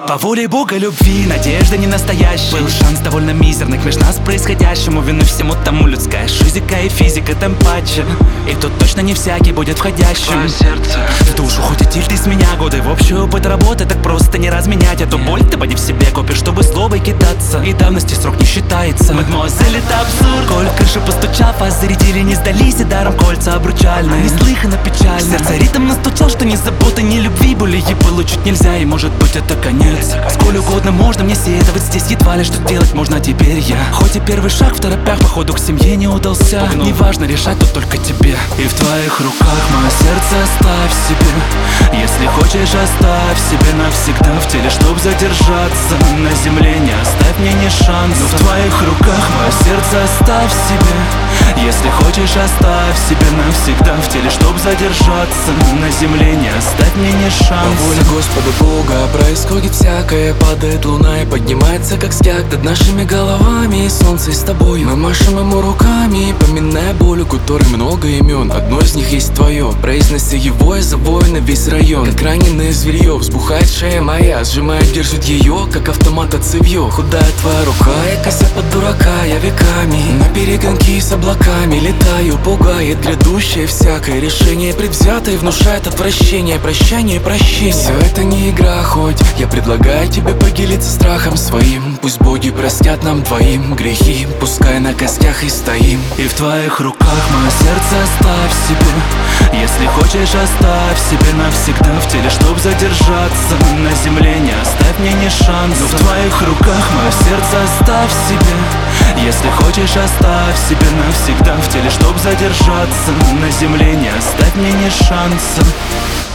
По воле Бога любви, надежда не настоящая. Был шанс довольно мизерный, между нас происходящему. Вины всему тому людская шизика и физика, тем паче. И тут точно не всякий будет входящим в душу. Хоть и тильт из меня годы в общий опыт работы. Так просто не разменять эту боль. Ты поди в себе копишь, чтобы словой кидаться. И давности срок не считается. Мадемуазель, это абсурд. Коль крышу постучав, а зарядили, не сдались. И даром кольца обручальные. Неслыханно печально. Сердце ритм настучал, что ни заботы, ни любви. Более получить нельзя, и может быть это конец. Сколь угодно можно мне сетовать, здесь едва ли что делать можно теперь я. Хоть и первый шаг в торопях, походу к семье не удался. Неважно, решать тут только тебе. И в твоих руках мое сердце оставь себе. Если хочешь, оставь себе навсегда в теле, чтоб задержаться. На земле не оставь мне ни шанса. Но в твоих руках мое сердце оставь себе. Если хочешь, оставь себе навсегда в теле, чтоб задержаться. На земле не оставь мне ни шанса. По воле Господа Бога происходит всякое. Падает луна и поднимается как стяг над нашими головами. И солнце с тобой. Мы машем ему руками, поминая боль, у которой много имен. Одно из них есть твое. Произнося его, я завою на весь район. Как раненое зверье, взбухает шея моя. Сжимает, держит ее, как автомат от цевьё. Худая твоя рука, я кося под дурака. Я веками на перегонки с облаками летаю. Пугает грядущее всякое решение. Предвзятое внушает отвращение. Прощание, прощение. Все это не игра, хоть я предлагаю тебе поделиться страхом своим. Пусть боги простят нам двоим грехи. Пускай на костях и стоим. И в твоих руках мое сердце оставь себе. Если хочешь, оставь себе навсегда в теле, чтоб задержаться. На земле не оставь мне ни шанса. Но в твоих руках мое сердце оставь себе. Если хочешь, оставь себе навсегда в теле, чтоб задержаться. На земле не оставь мне ни шанса.